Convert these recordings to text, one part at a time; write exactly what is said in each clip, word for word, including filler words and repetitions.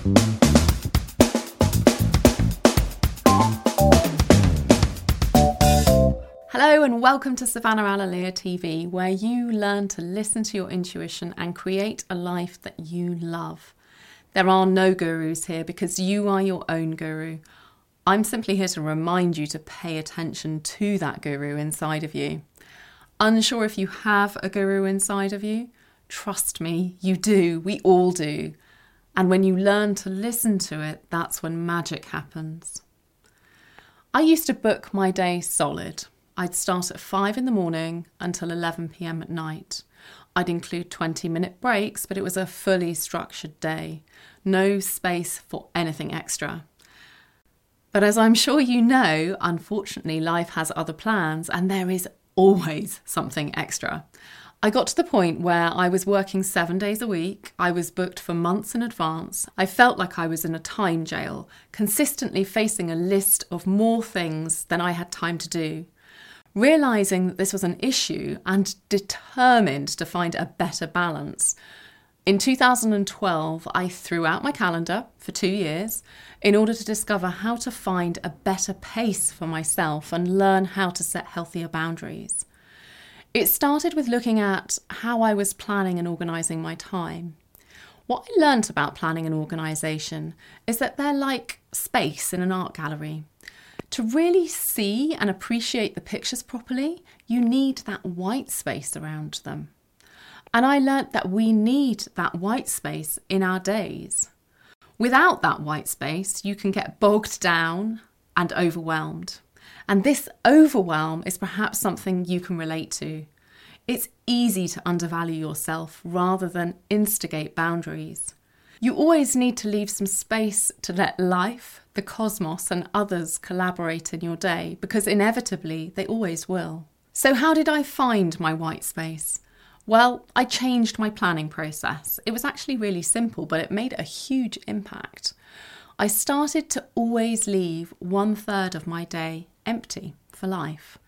Hello and welcome to Savannah Alalea T V, where you learn to listen to your intuition and create a life that you love. There are no gurus here because you are your own guru. I'm simply here to remind you to pay attention to that guru inside of you. Unsure if you have a guru inside of you? Trust me, you do. We all do. And when you learn to listen to it, that's when magic happens. I used to book my day solid. I'd start at five in the morning until eleven p.m. at night. I'd include twenty minute breaks, but it was a fully structured day. No space for anything extra. But as I'm sure you know, unfortunately life has other plans and there is always something extra. I got to the point where I was working seven days a week. I was booked for months in advance. I felt like I was in a time jail, consistently facing a list of more things than I had time to do. Realising that this was an issue and determined to find a better balance. In two thousand twelve, I threw out my calendar for two years in order to discover how to find a better pace for myself and learn how to set healthier boundaries. It started with looking at how I was planning and organising my time. What I learnt about planning and organisation is that they're like space in an art gallery. To really see and appreciate the pictures properly, you need that white space around them. And I learnt that we need that white space in our days. Without that white space, you can get bogged down and overwhelmed. And this overwhelm is perhaps something you can relate to. It's easy to undervalue yourself rather than instigate boundaries. You always need to leave some space to let life, the cosmos, and others collaborate in your day, because inevitably they always will. So how did I find my white space? Well, I changed my planning process. It was actually really simple, but it made a huge impact. I started to always leave one third of my day empty for life.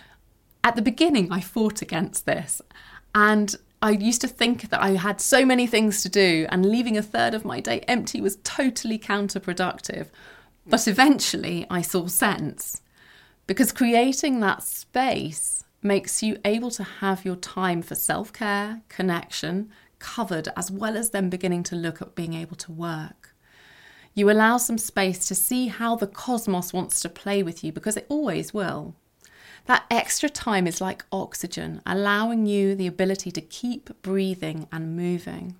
At the beginning, I fought against this, and I used to think that I had so many things to do and leaving a third of my day empty was totally counterproductive. But eventually I saw sense, because creating that space makes you able to have your time for self-care, connection, covered, as well as then beginning to look at being able to work. You allow some space to see how the cosmos wants to play with you, because it always will. That extra time is like oxygen, allowing you the ability to keep breathing and moving.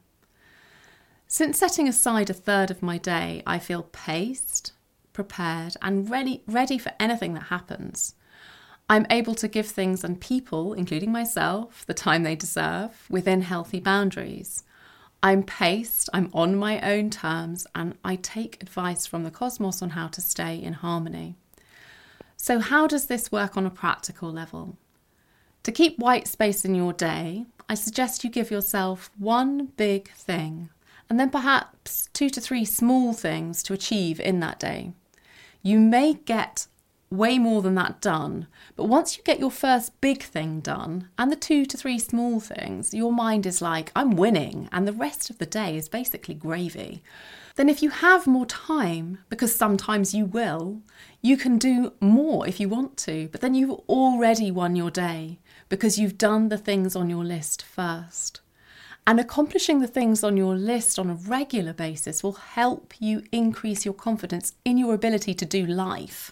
Since setting aside a third of my day, I feel paced, prepared, and ready, ready for anything that happens. I'm able to give things and people, including myself, the time they deserve within healthy boundaries. I'm paced, I'm on my own terms, and I take advice from the cosmos on how to stay in harmony. So how does this work on a practical level? To keep white space in your day, I suggest you give yourself one big thing, and then perhaps two to three small things to achieve in that day. You may get way more than that done, but once you get your first big thing done and the two to three small things, your mind is like, I'm winning, and the rest of the day is basically gravy. Then if you have more time, because sometimes you will, you can do more if you want to, but then you've already won your day because you've done the things on your list first. And accomplishing the things on your list on a regular basis will help you increase your confidence in your ability to do life.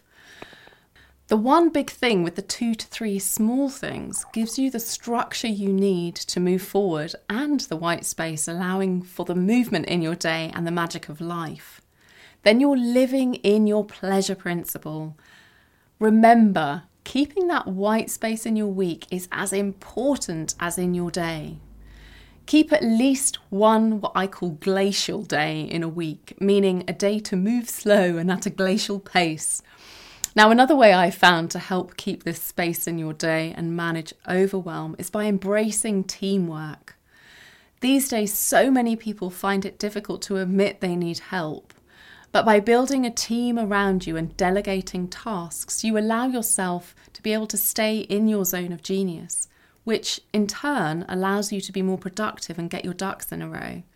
The one big thing with the two to three small things gives you the structure you need to move forward and the white space, allowing for the movement in your day and the magic of life. Then you're living in your pleasure principle. Remember, keeping that white space in your week is as important as in your day. Keep at least one what I call glacial day in a week, meaning a day to move slow and at a glacial pace. Now, another way I found to help keep this space in your day and manage overwhelm is by embracing teamwork. These days, so many people find it difficult to admit they need help. But by building a team around you and delegating tasks, you allow yourself to be able to stay in your zone of genius, which in turn allows you to be more productive and get your ducks in a row.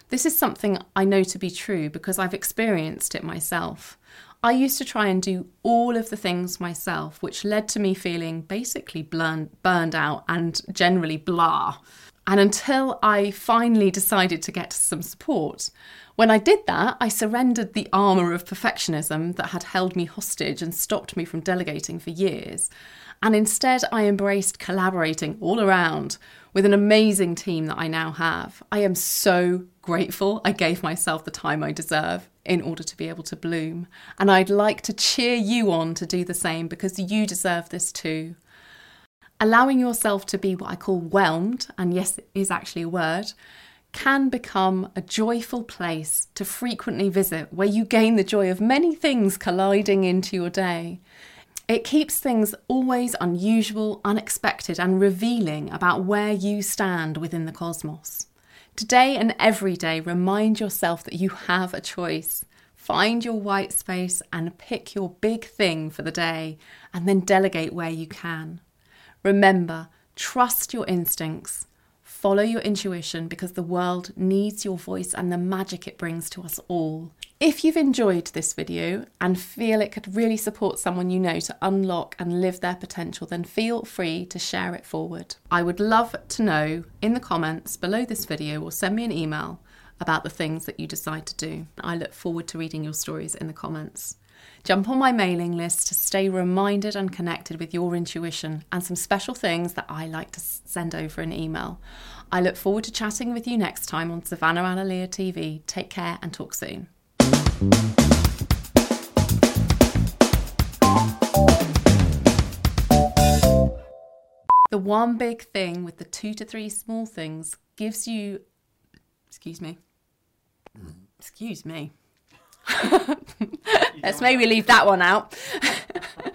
This is something I know to be true because I've experienced it myself. I used to try and do all of the things myself, which led to me feeling basically burned, burned out and generally blah. And until I finally decided to get some support. When I did that, I surrendered the armour of perfectionism that had held me hostage and stopped me from delegating for years. And instead, I embraced collaborating all around with an amazing team that I now have. I am so grateful I gave myself the time I deserve in order to be able to bloom. And I'd like to cheer you on to do the same because you deserve this too. Allowing yourself to be what I call whelmed, and yes, it is actually a word, can become a joyful place to frequently visit where you gain the joy of many things colliding into your day. It keeps things always unusual, unexpected, and revealing about where you stand within the cosmos. Today and every day, remind yourself that you have a choice. Find your white space and pick your big thing for the day, and then delegate where you can. Remember, trust your instincts. Follow your intuition because the world needs your voice and the magic it brings to us all. If you've enjoyed this video and feel it could really support someone you know to unlock and live their potential, then feel free to share it forward. I would love to know in the comments below this video or send me an email about the things that you decide to do. I look forward to reading your stories in the comments. Jump on my mailing list to stay reminded and connected with your intuition and some special things that I like to send over an email. I look forward to chatting with you next time on Savannah Alalia T V. Take care and talk soon. The one big thing with the two to three small things gives you... Excuse me. Excuse me. Let's maybe leave that one out.